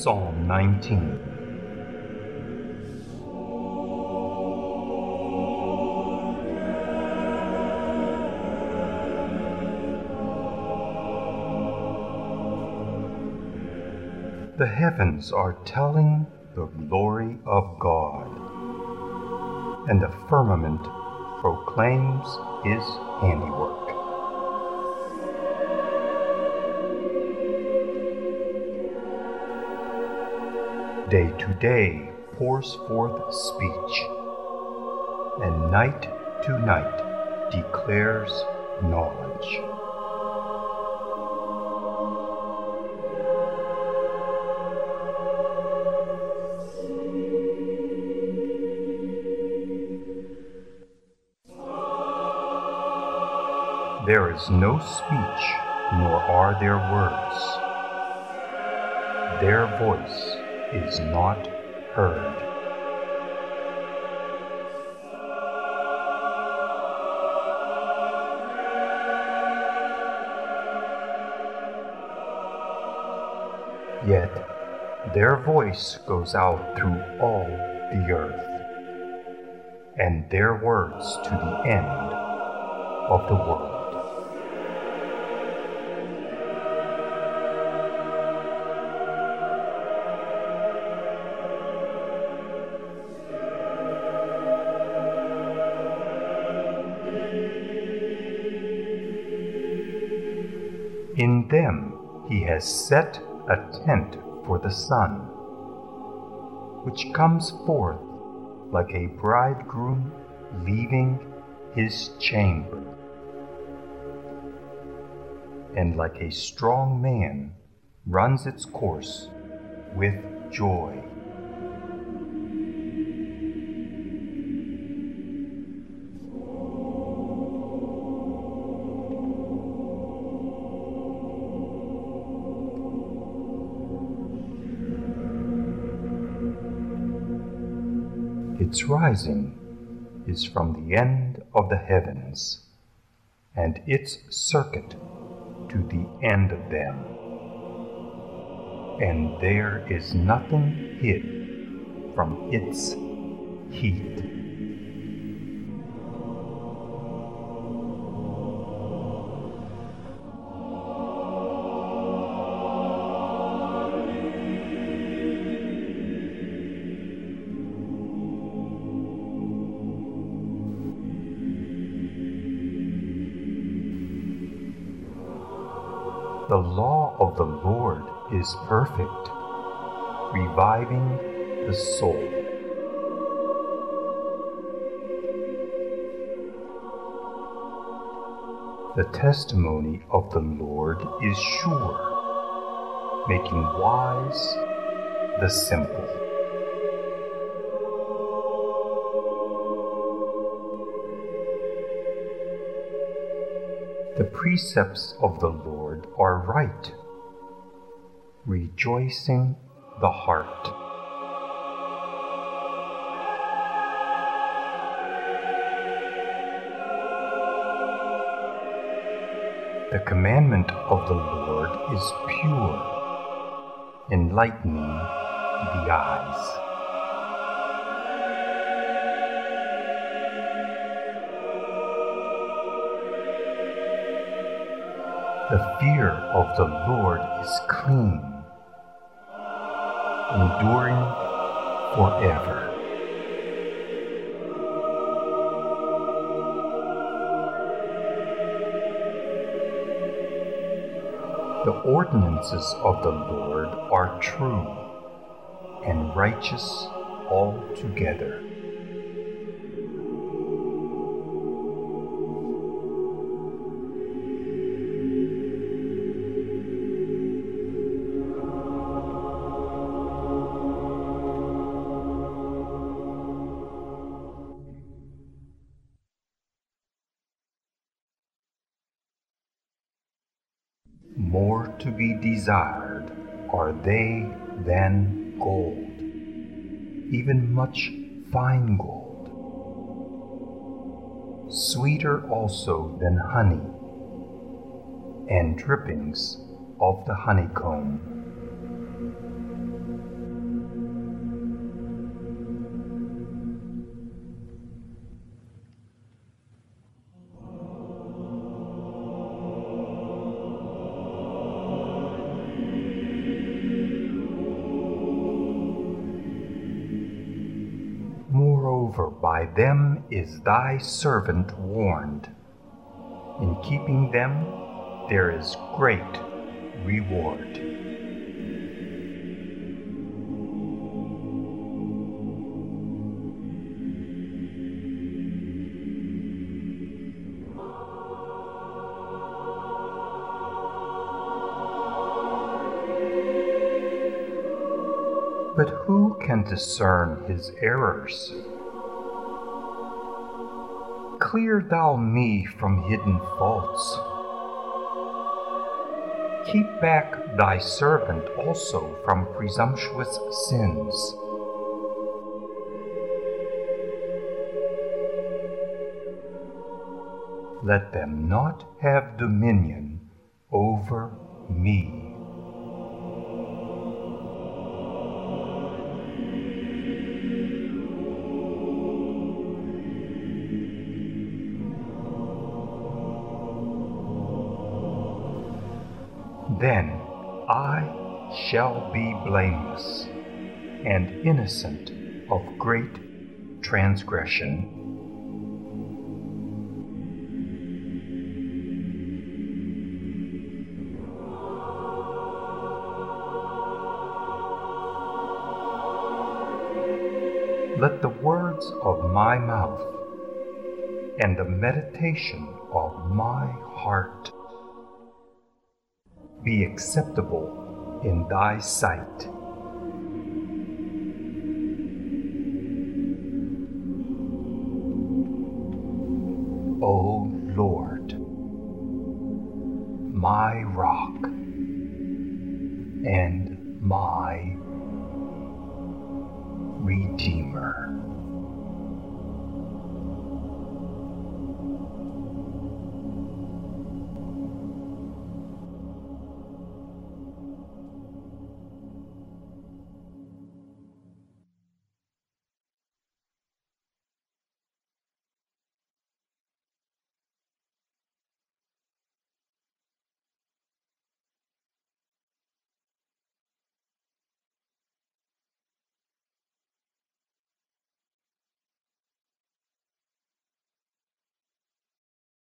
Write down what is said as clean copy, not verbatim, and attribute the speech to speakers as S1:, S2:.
S1: Psalm 19. The heavens are telling the glory of God, and the firmament proclaims His handiwork. Day to day pours forth speech, and night to night declares knowledge. There is no speech, nor are there words. Their voice is not heard. Yet their voice goes out through all the earth, and their words to the end of the world. In them He has set a tent for the sun, which comes forth like a bridegroom leaving his chamber, and like a strong man runs its course with joy. Its rising is from the end of the heavens, and its circuit to the end of them. And there is nothing hid from its heat. The law of the Lord is perfect, reviving the soul. The testimony of the Lord is sure, making wise the simple. The precepts of the Lord are right, rejoicing the heart. The commandment of the Lord is pure, enlightening the eyes. The fear of the Lord is clean, enduring forever. The ordinances of the Lord are true and righteous altogether. More to be desired are they than gold, even much fine gold. Sweeter also than honey, and drippings of the honeycomb. Moreover, by them is thy servant warned. In keeping them there is great reward. But who can discern his errors? Clear thou me from hidden faults. Keep back thy servant also from presumptuous sins. Let them not have dominion over me. Then I shall be blameless and innocent of great transgression. Let the words of my mouth and the meditation of my heart be acceptable in thy sight, O Lord, my rock.